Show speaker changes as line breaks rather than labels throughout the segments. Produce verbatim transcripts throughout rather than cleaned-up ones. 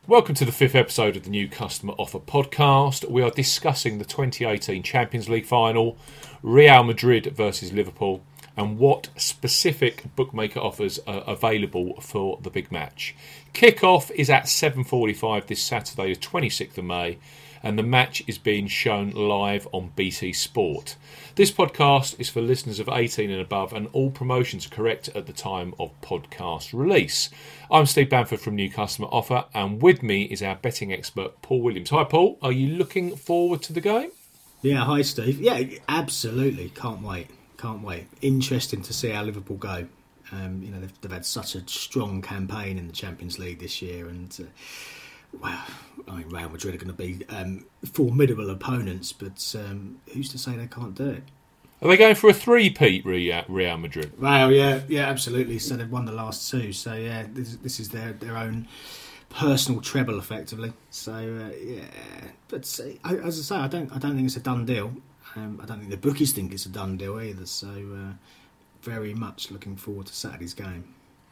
Welcome to the fifth episode of the New Customer Offer podcast. We are discussing the twenty eighteen Champions League final, Real Madrid versus Liverpool, and what specific bookmaker offers are available for the big match. Kick-off is at seven forty-five this Saturday, the twenty-sixth of May, and the match is being shown live on B T Sport. This podcast is for listeners of eighteen and above, and all promotions are correct at the time of podcast release. I'm Steve Bamford from New Customer Offer, and with me is our betting expert, Paul Williams. Hi, Paul. Are you looking forward to the game?
Yeah, hi, Steve. Yeah, absolutely. Can't wait. Can't wait. Interesting to see how Liverpool go. Um, you know, they've, they've had such a strong campaign in the Champions League this year, and uh, wow, I mean, Real Madrid are going to be um, formidable opponents, but um, who's to say they can't do it?
Are they going for a three-peat, Real Madrid?
Well, yeah, yeah, absolutely. So they've won the last two. So yeah, this, this is their their own personal treble, effectively. So uh, yeah, but uh, as I say, I don't I don't think it's a done deal. Um, I don't think the bookies think it's a done deal either. So uh, very much looking forward to Saturday's game.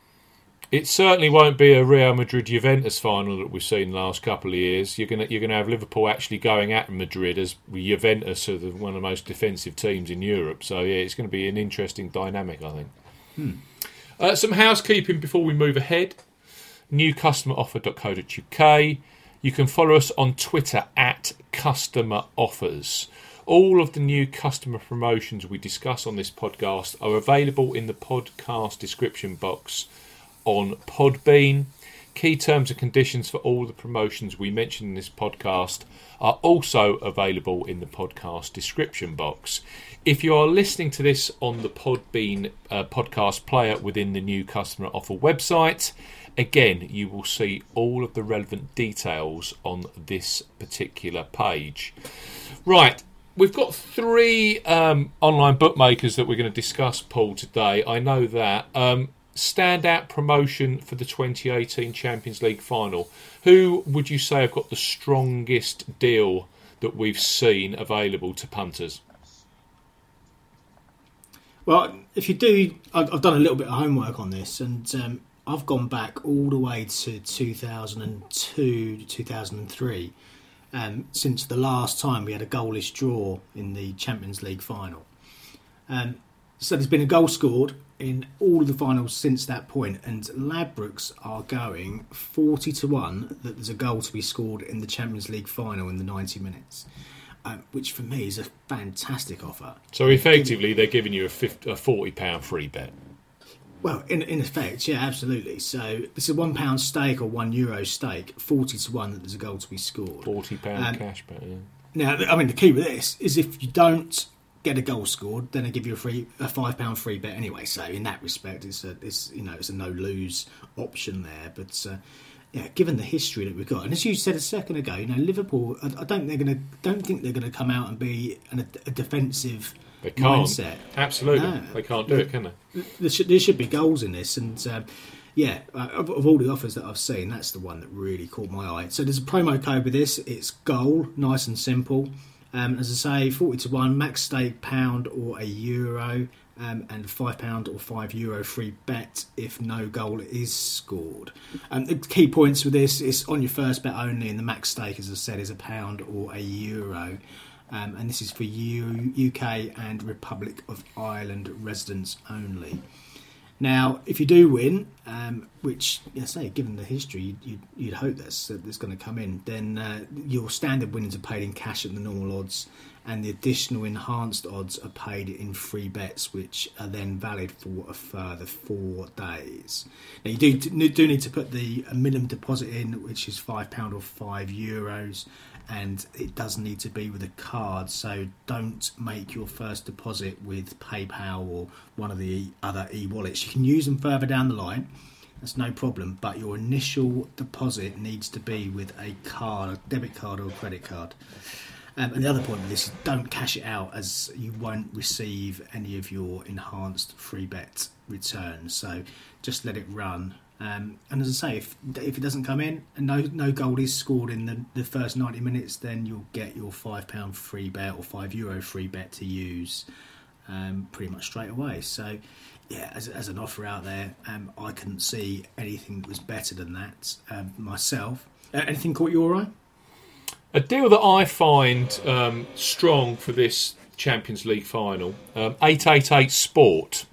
It certainly won't be a Real Madrid-Juventus final that we've seen the last couple of years. You're going you're going to have Liverpool actually going at Madrid, as Juventus are the, one of the most defensive teams in Europe. So yeah, it's going to be an interesting dynamic, I think.
Hmm.
Uh, some housekeeping before we move ahead. new customer offer dot co dot uk. You can follow us on Twitter at Customer Offers. All of the new customer promotions we discuss on this podcast are available in the podcast description box on Podbean. Key terms and conditions for all the promotions we mentioned in this podcast are also available in the podcast description box. If you are listening to this on the Podbean uh, podcast player within the New Customer Offer website, again, you will see all of the relevant details on this particular page. Right. We've got three um, online bookmakers that we're going to discuss, Paul, today. I know that. Um, standout promotion for the twenty eighteen Champions League final. Who would you say have got the strongest deal that we've seen available to punters?
Well, if you do, I've done a little bit of homework on this, and um, I've gone back all the way to two thousand two to two thousand three. Um, since the last time we had a goalless draw in the Champions League final. Um, so there's been a goal scored in all of the finals since that point, and Ladbrokes are going forty to one that there's a goal to be scored in the Champions League final in the ninety minutes, um, which for me is a fantastic offer.
So effectively they're giving you a, fifty, a forty pound free bet.
Well, in in effect, yeah, absolutely. So this is a one pound stake or one euro stake, forty to one that there's a goal to be scored.
Forty pound
um,
cash bet. Yeah.
Now, I mean, the key with this is if you don't get a goal scored, then they give you a free a five pound free bet anyway. So in that respect, it's a it's you know it's a no lose option there. But uh, yeah, given the history that we've got, and as you said a second ago, you know, Liverpool, I, I don't they're going to don't think they're going to come out and be an, a defensive.
They can't.
Mindset.
Absolutely.
No.
They can't do it, can they?
There should, there should be goals in this. And, um, yeah, uh, of, of all the offers that I've seen, that's the one that really caught my eye. So there's a promo code with this. It's GOAL, nice and simple. Um, as I say, forty to one, max stake pound or a euro, um, and five pound or five euro free bet if no goal is scored. Um, the key points with this is on your first bet only, and the max stake, as I said, is a pound or a euro. Um, and this is for U- UK and Republic of Ireland residents only. Now, if you do win, um, which, I say, given the history, you'd, you'd, you'd hope that's, that's going to come in, then uh, your standard winnings are paid in cash at the normal odds, and the additional enhanced odds are paid in free bets, which are then valid for a further four days. Now, you do, do need to put the minimum deposit in, which is five pounds or five euros, and it does need to be with a card, so don't make your first deposit with PayPal or one of the other e-wallets. You can use them further down the line, that's no problem, but your initial deposit needs to be with a card, a debit card or a credit card. Um, and the other point of this is don't cash it out, as you won't receive any of your enhanced free bet returns, so just let it run. Um, and as I say, if if it doesn't come in and no no goal is scored in the, the first ninety minutes, then you'll get your five pound free bet or five euro free bet to use um, pretty much straight away. So yeah, as, as an offer out there, um, I couldn't see anything that was better than that um, myself. Uh, anything caught your eye?
A deal that I find um, strong for this Champions League final, um, eight eight eight Sport.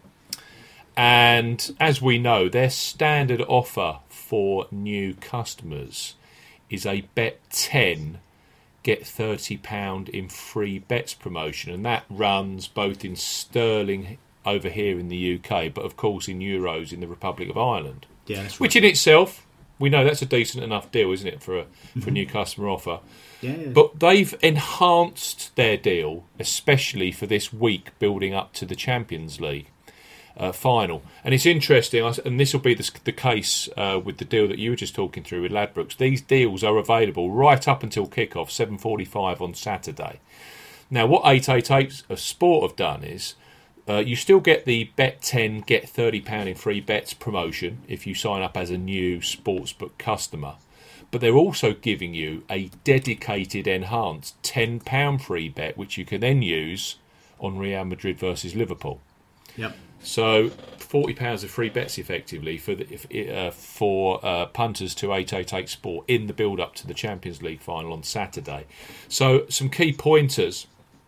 And as we know, their standard offer for new customers is a bet ten, get thirty pounds in free bets promotion. And that runs both in sterling over here in the U K, but of course in euros in the Republic of Ireland.
Yeah, that's right.
Which in itself, we know that's a decent enough deal, isn't it, for a, mm-hmm. for a new customer offer.
Yeah, yeah.
But they've enhanced their deal, especially for this week building up to the Champions League uh, final. And it's interesting, and this will be the, the case uh, with the deal that you were just talking through with Ladbrokes. These deals are available right up until kick-off, seven forty-five on Saturday. Now, what eight eight eight Sport have done is uh, you still get the bet ten, get thirty pounds in free bets promotion if you sign up as a new sportsbook customer. But they're also giving you a dedicated, enhanced ten pounds free bet, which you can then use on Real Madrid versus Liverpool.
Yep.
So forty pounds of free bets, effectively, for the, if, uh, for uh, punters to eight eight eight Sport in the build-up to the Champions League final on Saturday. So some key pointers.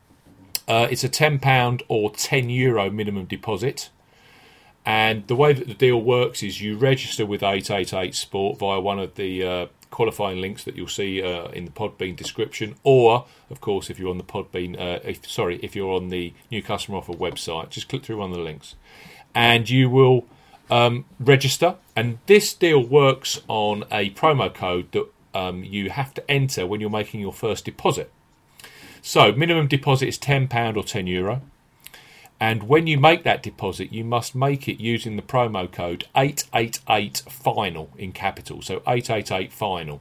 Uh, it's a ten pounds or ten euro minimum deposit. And the way that the deal works is you register with eight eight eight Sport via one of the uh, qualifying links that you'll see uh, in the Podbean description, or of course if you're on the Podbean uh, if, sorry if you're on the new customer offer website, just click through one of the links and you will um, register. And this deal works on a promo code that um, you have to enter when you're making your first deposit. So minimum deposit is ten pounds or ten euro. And when you make that deposit, you must make it using the promo code eight eight eight final in capital. So eight eight eight final.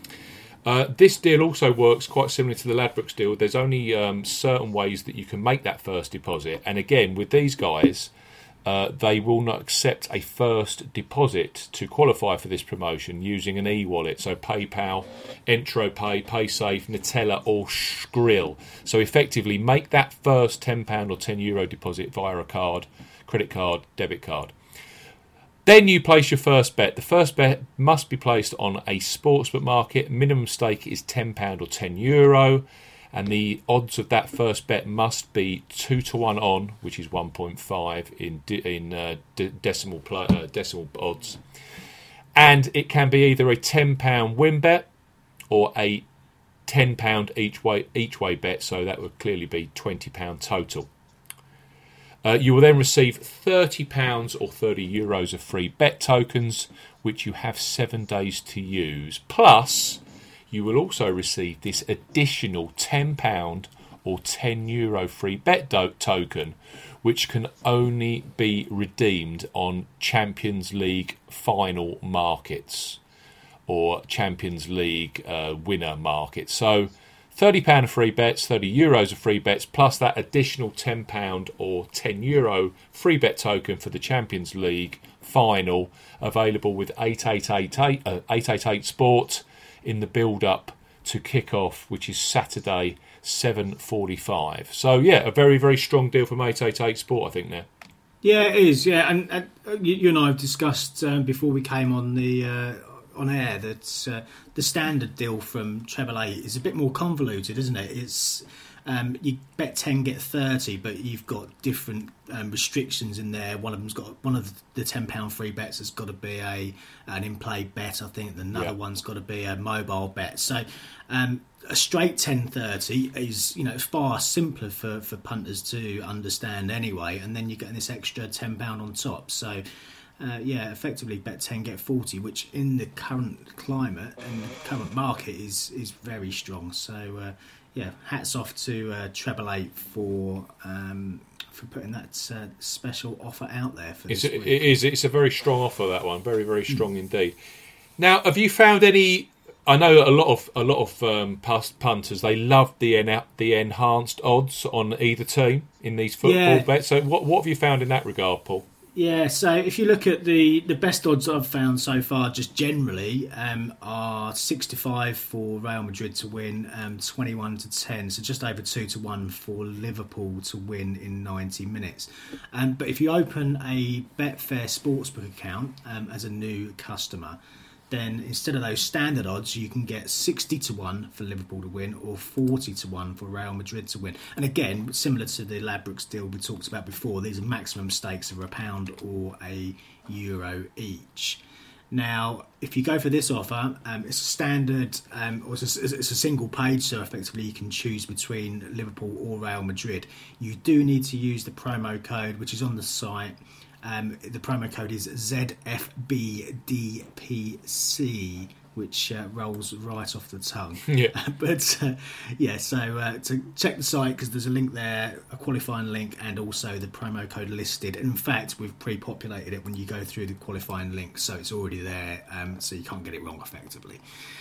Uh, this deal also works quite similar to the Ladbrokes deal. There's only um, certain ways that you can make that first deposit. And again, with these guys, uh, they will not accept a first deposit to qualify for this promotion using an e-wallet. So PayPal, EntroPay, PaySafe, Nutella or Skrill. So effectively make that first ten pounds or ten euro deposit via a card, credit card, debit card. Then you place your first bet. The first bet must be placed on a sportsbook market. Minimum stake is ten pounds or ten euro. And the odds of that first bet must be two to one on, which is one point five in de- in uh, de- decimal pl- uh, decimal odds. And it can be either a ten pounds win bet or a ten pounds each way each way bet. So that would clearly be twenty pounds total. Uh, you will then receive thirty pounds or thirty euros of free bet tokens, which you have seven days to use. Plus, you will also receive this additional ten pounds or ten euro free bet do- token, which can only be redeemed on Champions League final markets or Champions League uh, winner markets. So thirty pounds of free bets, thirty euros of free bets, plus that additional ten pounds or ten euro free bet token for the Champions League final, available with eight eight eight, uh, eight eight eight Sport in the build-up to kick-off, which is Saturday, seven forty-five. So, yeah, a very, very strong deal from eight eight eight Sport, I think, now.
Yeah, it is, yeah. And, and you, you and I have discussed um, before we came on the uh, on air that uh, the standard deal from Treble Eight is a bit more convoluted, isn't it? It's um, you bet ten, get thirty, but you've got different um, restrictions in there. One of them's got one of the ten pound free bets has got to be a an in-play bet, I think. Another yeah. one's got to be a mobile bet. So um, a straight ten thirty is, you know, far simpler for, for punters to understand anyway, and then you're getting this extra ten pound on top. So uh, yeah, effectively bet ten, get forty, which in the current climate and the current market is is very strong. So uh, yeah, hats off to uh, Treble Eight for um, for putting that uh, special offer out there for this
it's,
week.
It is. It's a very strong offer, that one. Very, very strong mm. indeed. Now, have you found any? I know a lot of a lot of um, past punters, they love the en- the enhanced odds on either team in these football yeah. bets. So, what what have you found in that regard, Paul?
Yeah, so if you look at the, the best odds I've found so far, just generally, um, are sixty-five for Real Madrid to win, um, twenty-one to ten, so just over two to one for Liverpool to win in ninety minutes. Um, but if you open a Betfair Sportsbook account um, as a new customer, then instead of those standard odds, you can get sixty to one for Liverpool to win or forty to one for Real Madrid to win. And again, similar to the Ladbrokes deal we talked about before, these are maximum stakes of a pound or a euro each. Now, if you go for this offer, um, it's a standard, um, or it's a, it's a single page, so effectively you can choose between Liverpool or Real Madrid. You do need to use the promo code, which is on the site. Um, the promo code is Z F B D P C, which uh, rolls right off the tongue.
Yeah.
but uh, yeah, so uh, to check the site, because there's a link there, a qualifying link, and also the promo code listed. In fact, we've pre-populated it when you go through the qualifying link, so it's already there, um, so you can't get it wrong effectively.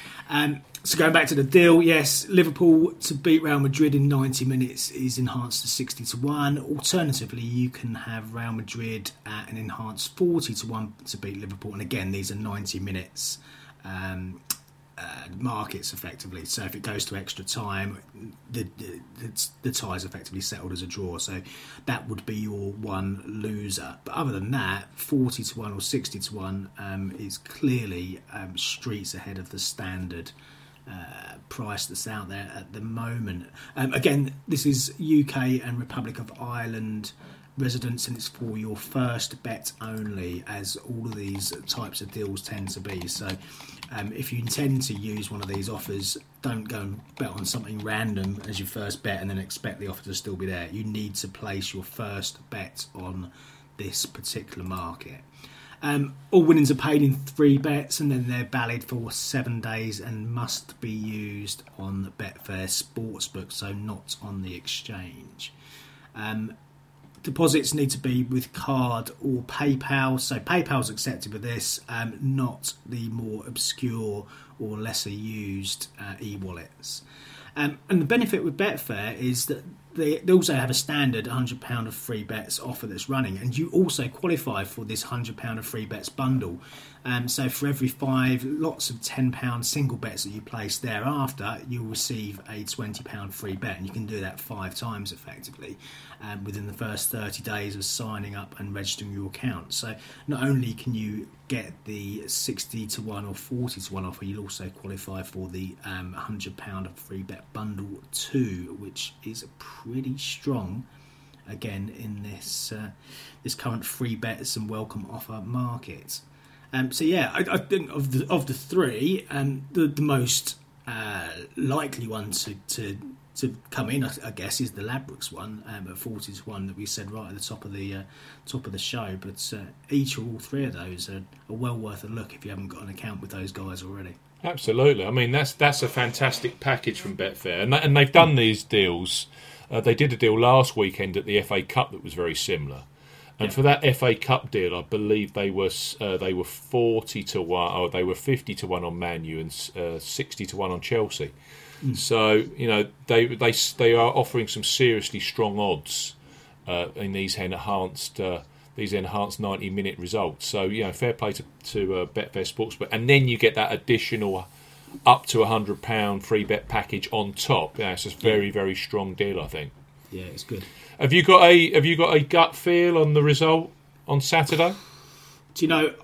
Um, so going back to the deal, yes, Liverpool to beat Real Madrid in ninety minutes is enhanced to sixty to one. Alternatively, you can have Real Madrid at an enhanced forty to one to beat Liverpool. And again, these are ninety minutes um, uh, markets effectively. So if it goes to extra time, the, the, the, the tie is effectively settled as a draw. So that would be your one loser. But other than that, forty to one or sixty to one um, is clearly um, streets ahead of the standard uh, price that's out there at the moment. Um, again, this is U K and Republic of Ireland residents, and it's for your first bet only, as all of these types of deals tend to be. So um, if you intend to use one of these offers, don't go and bet on something random as your first bet and then expect the offer to still be there. You need to place your first bet on this particular market. Um, all winnings are paid in three bets, and then they're valid for seven days and must be used on Betfair Sportsbook, so not on the exchange. Um, Deposits need to be with card or PayPal. So PayPal's accepted with this, um, not the more obscure or lesser used uh, e-wallets. Um, and the benefit with Betfair is that they, they also have a standard one hundred pounds of free bets offer that's running, and you also qualify for this one hundred pounds of free bets bundle. Um, so for every five lots of ten pounds single bets that you place thereafter, you'll receive a twenty pounds free bet, and you can do that five times effectively um, within the first thirty days of signing up and registering your account. So not only can you get the sixty to one or forty to one offer, you'll also qualify for the um, one hundred pounds of free bet bundle two, which is pretty strong again in this uh, this current free bets and welcome offer market. Um, so yeah, I, I think of the of the three, um, the the most uh, likely one to, to to come in, I, I guess, is the Ladbrokes one um, at forty to one that we said right at the top of the uh, top of the show. But uh, each or all three of those are, are well worth a look if you haven't got an account with those guys already.
Absolutely. I mean, that's that's a fantastic package from Betfair, and and they've done these deals. Uh, they did a deal last weekend at the F A Cup that was very similar. And yeah. For that F A Cup deal, I believe they were uh, they were forty to one, or they were fifty to one on Man U and uh, sixty to one on Chelsea. Mm. So you know they they they are offering some seriously strong odds uh, in these enhanced uh, these enhanced ninety minute results. So you know, fair play to to uh, Betfair Sportsbook, and then you get that additional up to a hundred pound free bet package on top. Yeah, it's a very very strong deal, I think.
Yeah, it's good.
Have you got a Have you got a gut feel on the result on Saturday?
Do you know?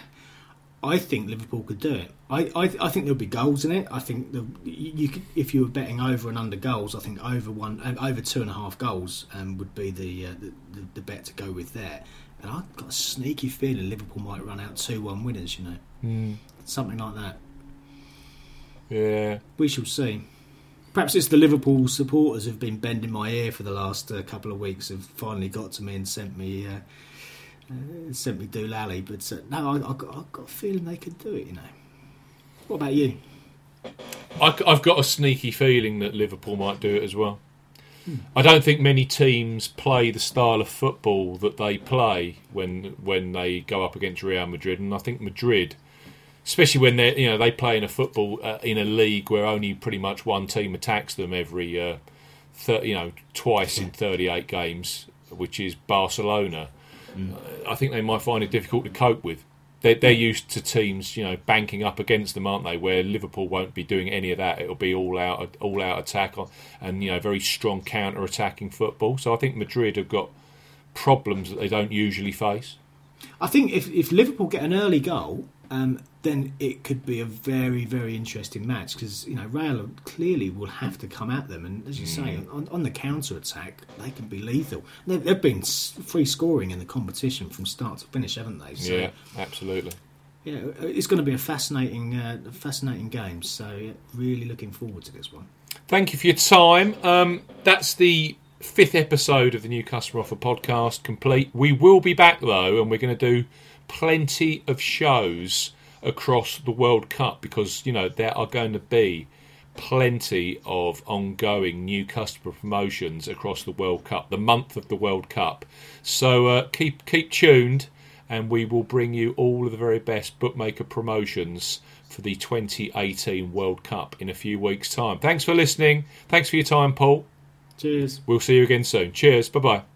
I think Liverpool could do it. I, I, I think there'll be goals in it. I think the, you could, if you were betting over and under goals, I think over one um, over two and a half goals um, would be the, uh, the, the the bet to go with there. And I've got a sneaky feeling Liverpool might run out two one winners. You know,
mm.
something like that.
Yeah,
we shall see. Perhaps it's the Liverpool supporters who've been bending my ear for the last uh, couple of weeks, have finally got to me and sent me uh, uh, sent me doolally. But uh, no, I, I've, got, I've got a feeling they could do it, you know. What about you?
I, I've got a sneaky feeling that Liverpool might do it as well. Hmm. I don't think many teams play the style of football that they play when when they go up against Real Madrid, and I think Madrid, especially when they you know they play in a football uh, in a league where only pretty much one team attacks them every uh, thirty, you know twice in thirty-eight games, which is Barcelona. Mm. Uh, I think they might find it difficult to cope with. They're, they're used to teams you know banking up against them, aren't they? Where Liverpool won't be doing any of that. It'll be all out all out attack on, and you know very strong counter attacking football. So I think Madrid have got problems that they don't usually face.
I think if if Liverpool get an early goal, um, then it could be a very, very interesting match because, you know, Real clearly will have to come at them. And as you mm. say, on, on the counter-attack, they can be lethal. They've, they've been free scoring in the competition from start to finish, haven't they? So,
yeah, absolutely.
Yeah, it's going to be a fascinating, uh, fascinating game. So, yeah, really looking forward to this one.
Thank you for your time. Um, that's the fifth episode of the New Customer Offer podcast complete. We will be back, though, and we're going to do plenty of shows across the World Cup because, you know, there are going to be plenty of ongoing new customer promotions across the World Cup, the month of the World Cup. So uh, keep keep tuned, and we will bring you all of the very best bookmaker promotions for the twenty eighteen World Cup in a few weeks' time. Thanks for listening. Thanks for your time, Paul.
Cheers.
We'll see you again soon. Cheers. Bye-bye.